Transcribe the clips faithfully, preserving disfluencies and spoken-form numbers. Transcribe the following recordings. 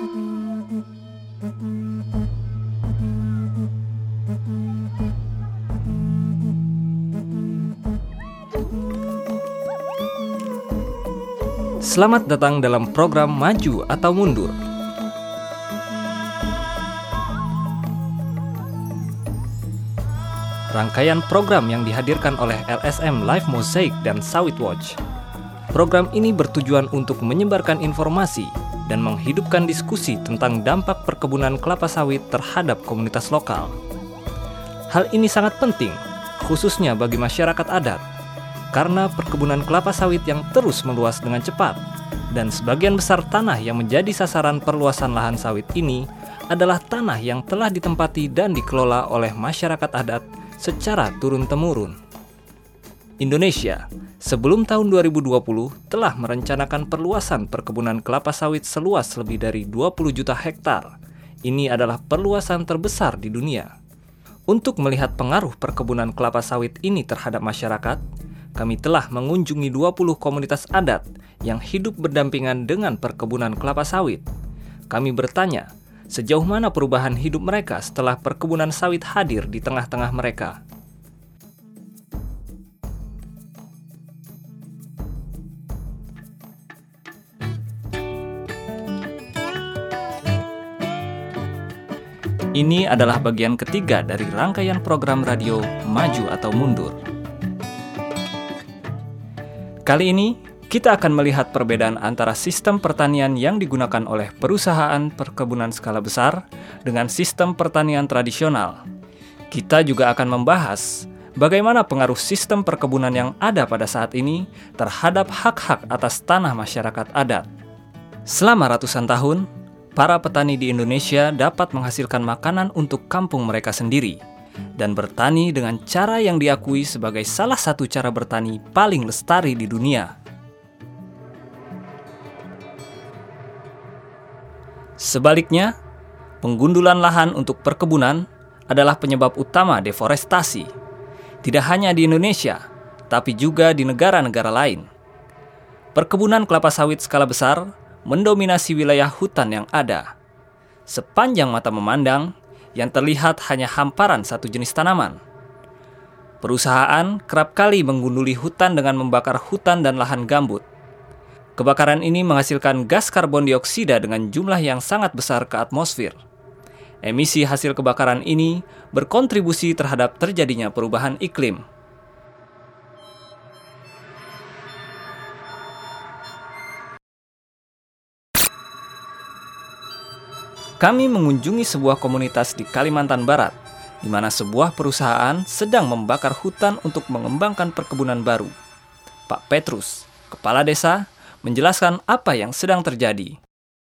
Selamat datang dalam program Maju atau Mundur. Rangkaian program yang dihadirkan oleh L S M Live Mosaic dan Sawit Watch. Program ini bertujuan untuk menyebarkan informasi dan menghidupkan diskusi tentang dampak perkebunan kelapa sawit terhadap komunitas lokal. Hal ini sangat penting, khususnya bagi masyarakat adat, karena perkebunan kelapa sawit yang terus meluas dengan cepat, dan sebagian besar tanah yang menjadi sasaran perluasan lahan sawit ini adalah tanah yang telah ditempati dan dikelola oleh masyarakat adat secara turun-temurun. Indonesia, sebelum tahun dua ribu dua puluh, telah merencanakan perluasan perkebunan kelapa sawit seluas lebih dari dua puluh juta hektar. Ini adalah perluasan terbesar di dunia. Untuk melihat pengaruh perkebunan kelapa sawit ini terhadap masyarakat, kami telah mengunjungi dua puluh komunitas adat yang hidup berdampingan dengan perkebunan kelapa sawit. Kami bertanya, sejauh mana perubahan hidup mereka setelah perkebunan sawit hadir di tengah-tengah mereka. Ini adalah bagian ketiga dari rangkaian program radio Maju atau Mundur. Kali ini, kita akan melihat perbedaan antara sistem pertanian yang digunakan oleh perusahaan perkebunan skala besar dengan sistem pertanian tradisional. Kita juga akan membahas bagaimana pengaruh sistem perkebunan yang ada pada saat ini terhadap hak-hak atas tanah masyarakat adat. Selama ratusan tahun, para petani di Indonesia dapat menghasilkan makanan untuk kampung mereka sendiri dan bertani dengan cara yang diakui sebagai salah satu cara bertani paling lestari di dunia. Sebaliknya, penggundulan lahan untuk perkebunan adalah penyebab utama deforestasi, tidak hanya di Indonesia, tapi juga di negara-negara lain. Perkebunan kelapa sawit skala besar mendominasi wilayah hutan yang ada. Sepanjang mata memandang, yang terlihat hanya hamparan satu jenis tanaman. Perusahaan kerap kali menggunduli hutan dengan membakar hutan dan lahan gambut. Kebakaran ini menghasilkan gas karbon dioksida dengan jumlah yang sangat besar ke atmosfer. Emisi hasil kebakaran ini berkontribusi terhadap terjadinya perubahan iklim. Kami mengunjungi sebuah komunitas di Kalimantan Barat, di mana sebuah perusahaan sedang membakar hutan untuk mengembangkan perkebunan baru. Pak Petrus, kepala desa, menjelaskan apa yang sedang terjadi.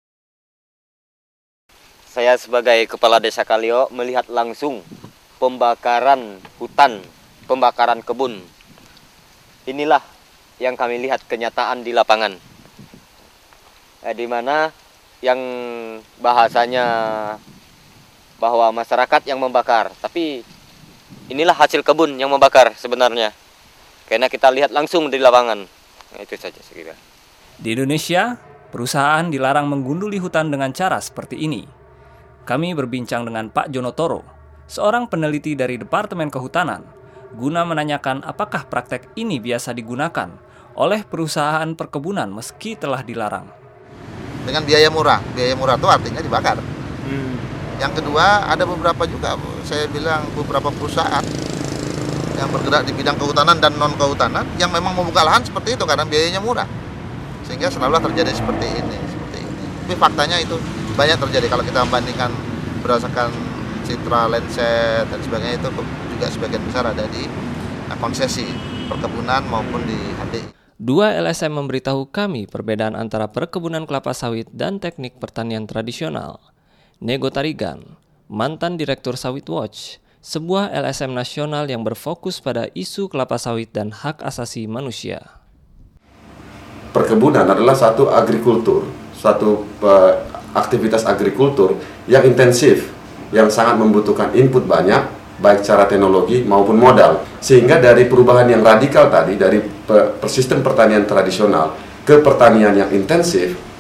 Saya sebagai kepala desa Kalio melihat langsung pembakaran hutan, pembakaran kebun. Inilah yang kami lihat kenyataan di lapangan. Eh, di mana yang bahasanya bahwa masyarakat yang membakar, tapi inilah hasil kebun yang membakar sebenarnya, karena kita lihat langsung di lapangan. Nah, itu saja sekira. Di Indonesia, perusahaan dilarang menggunduli hutan dengan cara seperti ini. Kami berbincang dengan Pak Jonotoro, seorang peneliti dari Departemen Kehutanan, guna menanyakan apakah praktek ini biasa digunakan oleh perusahaan perkebunan meski telah dilarang. Dengan biaya murah, biaya murah itu artinya dibakar. Hmm. Yang kedua, ada beberapa juga, saya bilang beberapa perusahaan yang bergerak di bidang kehutanan dan non kehutanan yang memang membuka lahan seperti itu karena biayanya murah, sehingga selalu terjadi seperti ini, seperti ini. Tapi faktanya itu banyak terjadi kalau kita membandingkan berdasarkan Citra, Landset dan sebagainya, itu juga sebagian besar ada di konsesi perkebunan maupun di H D I. Dua L S M memberitahu kami perbedaan antara perkebunan kelapa sawit dan teknik pertanian tradisional. Nego Tarigan, mantan Direktur Sawit Watch, sebuah L S M nasional yang berfokus pada isu kelapa sawit dan hak asasi manusia. Perkebunan adalah satu agrikultur, suatu uh, aktivitas agrikultur yang intensif, yang sangat membutuhkan input banyak, baik secara teknologi maupun modal. Sehingga dari perubahan yang radikal tadi, dari sistem pertanian tradisional ke pertanian yang intensif,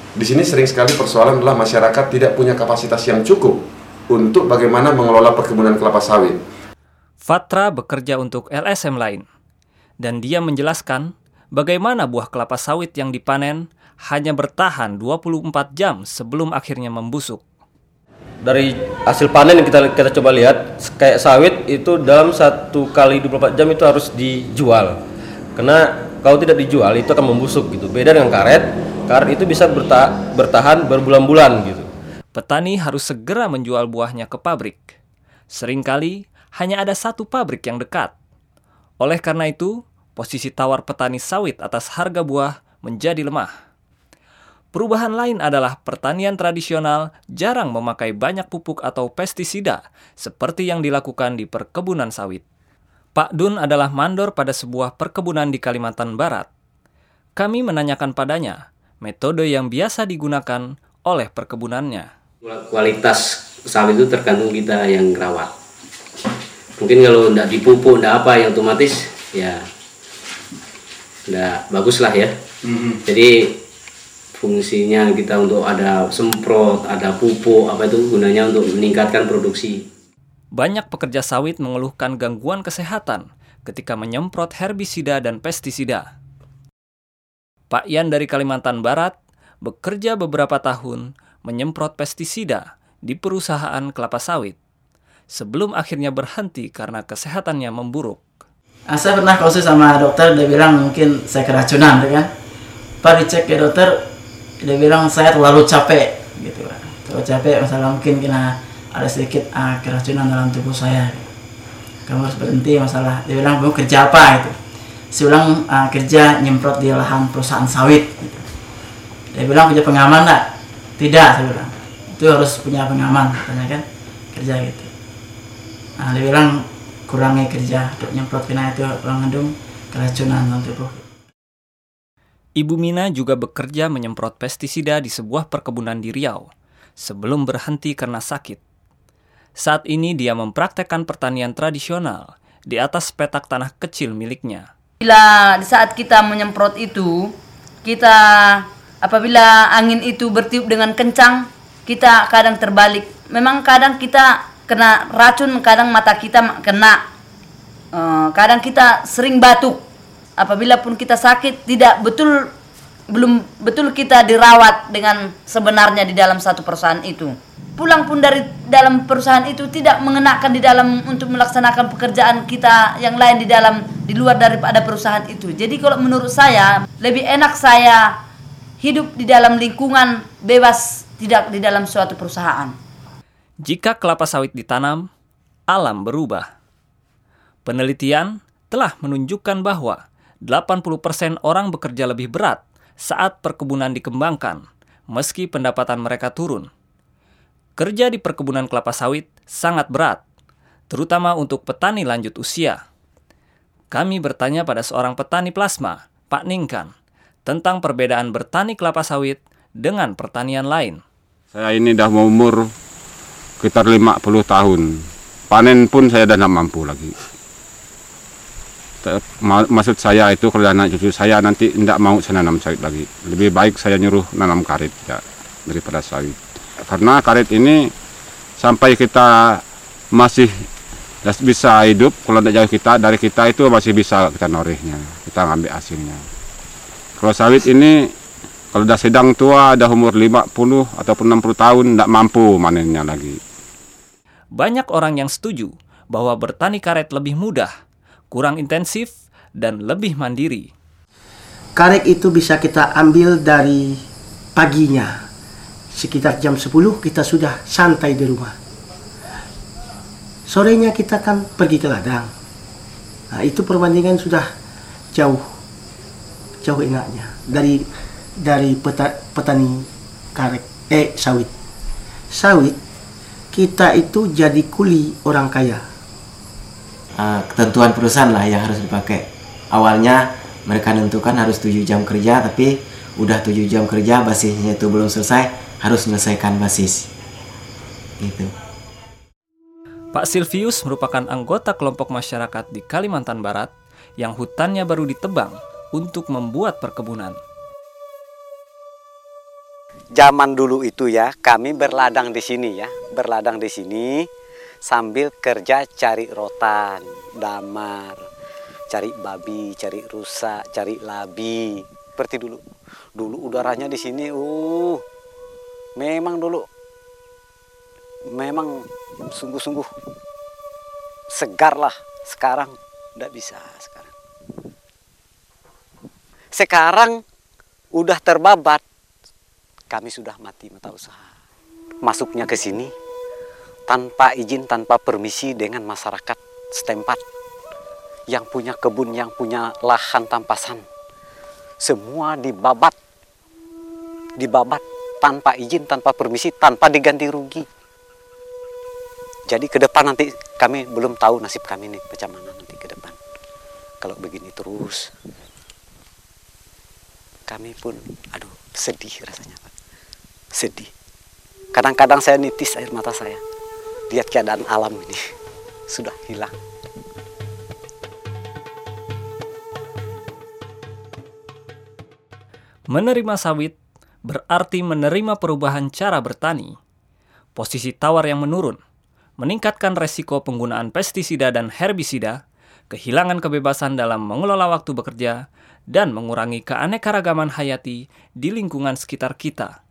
Di sini sering sekali persoalan adalah masyarakat tidak punya kapasitas yang cukup untuk bagaimana mengelola perkebunan kelapa sawit. Fatra bekerja untuk L S M lain, dan dia menjelaskan bagaimana buah kelapa sawit yang dipanen hanya bertahan dua puluh empat jam sebelum akhirnya membusuk. Dari hasil panen yang kita kita coba lihat, kayak sawit itu dalam satu kali dua puluh empat jam itu harus dijual. Karena kalau tidak dijual itu akan membusuk gitu. Beda dengan karet, karet itu bisa berta- bertahan berbulan-bulan gitu. Petani harus segera menjual buahnya ke pabrik. Seringkali hanya ada satu pabrik yang dekat. Oleh karena itu, posisi tawar petani sawit atas harga buah menjadi lemah. Perubahan lain adalah pertanian tradisional jarang memakai banyak pupuk atau pestisida seperti yang dilakukan di perkebunan sawit. Pak Dun adalah mandor pada sebuah perkebunan di Kalimantan Barat. Kami menanyakan padanya metode yang biasa digunakan oleh perkebunannya. Kualitas sawit itu tergantung kita yang rawat. Mungkin kalau tidak dipupuk, tidak apa, yang otomatis ya tidak bagus lah ya. Mm-hmm. Jadi fungsinya kita untuk ada semprot, ada pupuk, apa itu gunanya untuk meningkatkan produksi. Banyak pekerja sawit mengeluhkan gangguan kesehatan ketika menyemprot herbisida dan pestisida. Pak Yan dari Kalimantan Barat bekerja beberapa tahun menyemprot pestisida di perusahaan kelapa sawit, sebelum akhirnya berhenti karena kesehatannya memburuk. Nah, saya pernah konsul sama dokter, dia bilang mungkin saya keracunan, kan? Pak dicek ke dokter, dia bilang saya terlalu capek, gitu kan. Terlalu capek, masalah mungkin kena ada sedikit uh, keracunan dalam tubuh saya. Kamu harus berhenti masalah. Dia bilang, mau kerja apa gitu? Saya bilang uh, kerja nyemprot di lahan perusahaan sawit. Gitu. Dia bilang punya pengaman nggak? Tidak, saya bilang. Itu harus punya pengaman, katanya kan, kerja gitu. Nah, dia bilang kurangi kerja untuk nyemprot karena itu mengandung keracunan dalam tubuh. Ibu Mina juga bekerja menyemprot pestisida di sebuah perkebunan di Riau sebelum berhenti karena sakit. Saat ini dia mempraktekkan pertanian tradisional di atas petak tanah kecil miliknya. Bila di saat kita menyemprot itu, kita apabila angin itu bertiup dengan kencang, kita kadang terbalik. Memang kadang kita kena racun, kadang mata kita kena, uh, kadang kita sering batuk. Apabila pun kita sakit, tidak betul belum betul kita dirawat dengan sebenarnya di dalam satu perusahaan itu. Pulang pun dari dalam perusahaan itu tidak mengenakan di dalam untuk melaksanakan pekerjaan kita yang lain di dalam di luar daripada perusahaan itu. Jadi kalau menurut saya lebih enak saya hidup di dalam lingkungan bebas, tidak di dalam suatu perusahaan. Jika kelapa sawit ditanam, alam berubah. Penelitian telah menunjukkan bahwa delapan puluh persen orang bekerja lebih berat saat perkebunan dikembangkan, meski pendapatan mereka turun. Kerja di perkebunan kelapa sawit sangat berat, terutama untuk petani lanjut usia. Kami bertanya pada seorang petani plasma, Pak Ningkan, tentang perbedaan bertani kelapa sawit dengan pertanian lain. Saya ini dah mau umur sekitar lima puluh tahun. Panen pun saya dah tidak mampu lagi. Maksud saya itu kalau anak cucu saya nanti tidak mau saya nanam sawit lagi. Lebih baik saya nyuruh nanam karet ya, daripada sawit. Karena karet ini sampai kita masih bisa hidup, kalau tidak jauh kita dari kita itu masih bisa kita norehnya, kita ngambil hasilnya. Kalau sawit ini kalau sudah sedang tua, sudah umur lima puluh ataupun enam puluh tahun, tidak mampu manennya lagi. Banyak orang yang setuju bahwa bertani karet lebih mudah, kurang intensif, dan lebih mandiri. Karet itu bisa kita ambil dari paginya. Sekitar jam sepuluh kita sudah santai di rumah. Sorenya kita kan pergi ke ladang. Nah, itu perbandingan sudah jauh, jauh enaknya dari dari peta, petani karet, eh sawit. Sawit kita itu jadi kuli orang kaya. Uh, ketentuan perusahaan lah yang harus dipakai. Awalnya mereka nentukan harus tujuh jam kerja, tapi udah tujuh jam kerja basisnya itu belum selesai, harus menyelesaikan basis. Gitu. Pak Silvius merupakan anggota kelompok masyarakat di Kalimantan Barat yang hutannya baru ditebang untuk membuat perkebunan. zaman dulu itu ya, kami berladang di sini ya, berladang di sini sambil kerja cari rotan, damar, cari babi, cari rusa, cari labi. Seperti dulu. Dulu udaranya di sini, uh, memang dulu, memang sungguh-sungguh segar lah. Sekarang udah bisa sekarang. Sekarang udah terbabat. Kami sudah mati mata usaha. Masuknya ke sini tanpa izin, tanpa permisi dengan masyarakat setempat. Yang punya kebun, yang punya lahan tampasan. Semua dibabat. Dibabat tanpa izin, tanpa permisi, tanpa diganti rugi. Jadi ke depan nanti kami belum tahu nasib kami nih macam mana nanti ke depan. Kalau begini terus, kami pun aduh sedih rasanya Pak. Sedih. Kadang-kadang saya nitis air mata saya. Lihat keadaan alam ini sudah hilang. Menerima sawit berarti menerima perubahan cara bertani. Posisi tawar yang menurun, meningkatkan resiko penggunaan pestisida dan herbisida, kehilangan kebebasan dalam mengelola waktu bekerja, dan mengurangi keanekaragaman hayati di lingkungan sekitar kita.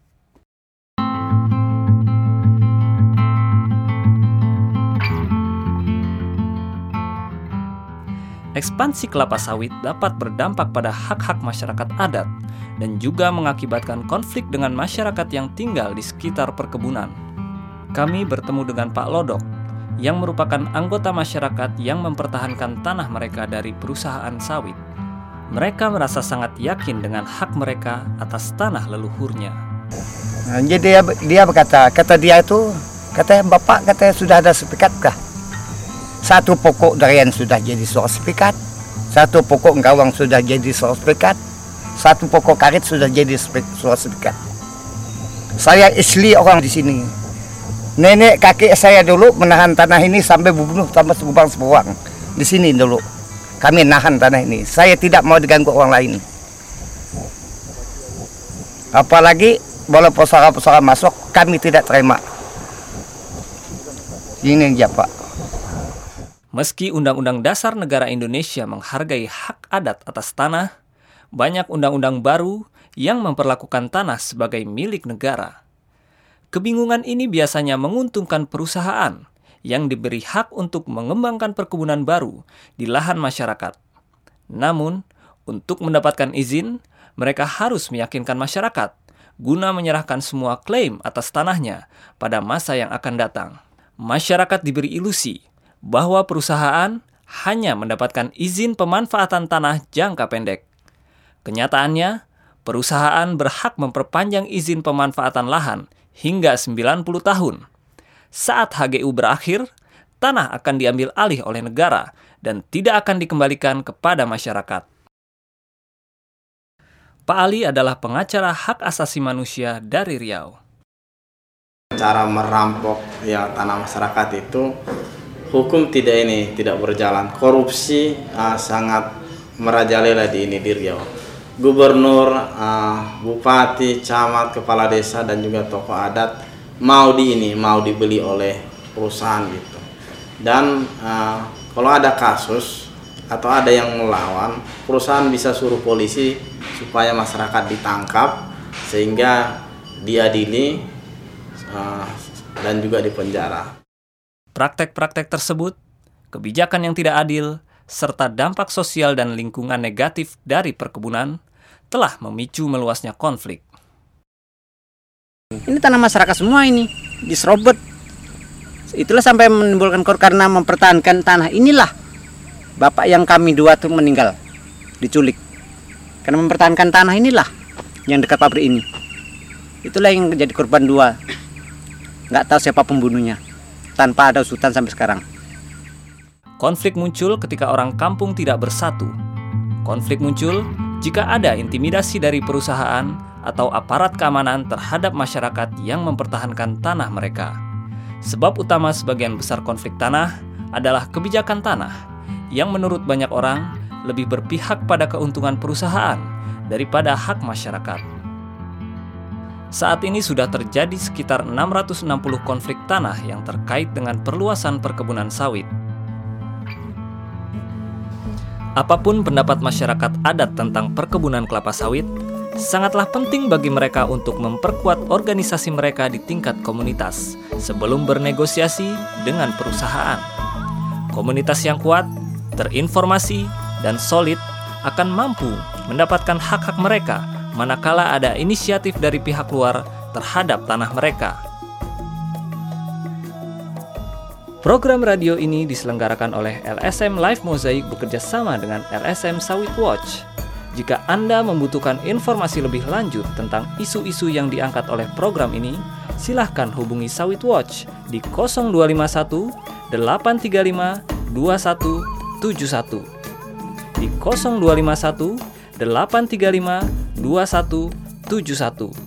Ekspansi kelapa sawit dapat berdampak pada hak-hak masyarakat adat dan juga mengakibatkan konflik dengan masyarakat yang tinggal di sekitar perkebunan. Kami bertemu dengan Pak Lodok, yang merupakan anggota masyarakat yang mempertahankan tanah mereka dari perusahaan sawit. Mereka merasa sangat yakin dengan hak mereka atas tanah leluhurnya. Nah, jadi dia, dia berkata, kata dia itu, kata bapak kata sudah ada sepikat kah? Satu pokok durian sudah jadi sertifikat, satu pokok gawang sudah jadi sertifikat, satu pokok karet sudah jadi sertifikat. Saya asli orang di sini. Nenek kakek saya dulu menahan tanah ini sampai bunuh tambah sebubang sebuang. Di sini dulu kami nahan tanah ini. Saya tidak mau diganggu orang lain. Apalagi boleh pusara-pusara masuk, kami tidak terima. Ini ya Pak. Meski Undang-Undang Dasar Negara Indonesia menghargai hak adat atas tanah, banyak undang-undang baru yang memperlakukan tanah sebagai milik negara. Kebingungan ini biasanya menguntungkan perusahaan yang diberi hak untuk mengembangkan perkebunan baru di lahan masyarakat. Namun, untuk mendapatkan izin, mereka harus meyakinkan masyarakat guna menyerahkan semua klaim atas tanahnya pada masa yang akan datang. Masyarakat diberi ilusi bahwa perusahaan hanya mendapatkan izin pemanfaatan tanah jangka pendek. Kenyataannya, perusahaan berhak memperpanjang izin pemanfaatan lahan hingga sembilan puluh tahun. Saat H G U berakhir, tanah akan diambil alih oleh negara dan tidak akan dikembalikan kepada masyarakat. Pak Ali adalah pengacara hak asasi manusia dari Riau. Cara merampok ya tanah masyarakat itu hukum tidak ini tidak berjalan, korupsi uh, sangat merajalela di ini di Riau. Gubernur, uh, bupati, camat, kepala desa dan juga tokoh adat mau di ini mau dibeli oleh perusahaan gitu. Dan uh, kalau ada kasus atau ada yang melawan, perusahaan bisa suruh polisi supaya masyarakat ditangkap sehingga diadili uh, dan juga dipenjara. Praktek-praktek tersebut, kebijakan yang tidak adil, serta dampak sosial dan lingkungan negatif dari perkebunan telah memicu meluasnya konflik. Ini tanah masyarakat semua ini, diserobot. Itulah sampai menimbulkan korban karena mempertahankan tanah. Inilah bapak yang kami dua tuh meninggal, diculik. Karena mempertahankan tanah inilah yang dekat pabrik ini. Itulah yang jadi korban dua. Nggak tahu siapa pembunuhnya. Tanpa ada usutan sampai sekarang. Konflik muncul ketika orang kampung tidak bersatu. Konflik muncul jika ada intimidasi dari perusahaan atau aparat keamanan terhadap masyarakat yang mempertahankan tanah mereka. Sebab utama sebagian besar konflik tanah adalah kebijakan tanah yang menurut banyak orang lebih berpihak pada keuntungan perusahaan daripada hak masyarakat. Saat ini sudah terjadi sekitar enam ratus enam puluh konflik tanah yang terkait dengan perluasan perkebunan sawit. Apapun pendapat masyarakat adat tentang perkebunan kelapa sawit, sangatlah penting bagi mereka untuk memperkuat organisasi mereka di tingkat komunitas sebelum bernegosiasi dengan perusahaan. Komunitas yang kuat, terinformasi, dan solid akan mampu mendapatkan hak-hak mereka manakala ada inisiatif dari pihak luar terhadap tanah mereka. Program radio ini diselenggarakan oleh L S M Live Mosaic bekerja sama dengan L S M Sawit Watch. Jika Anda membutuhkan informasi lebih lanjut tentang isu-isu yang diangkat oleh program ini, silahkan hubungi Sawit Watch di nol dua lima satu delapan tiga lima dua satu tujuh satu, di nol dua lima satu delapan tiga lima dua satu tujuh satu.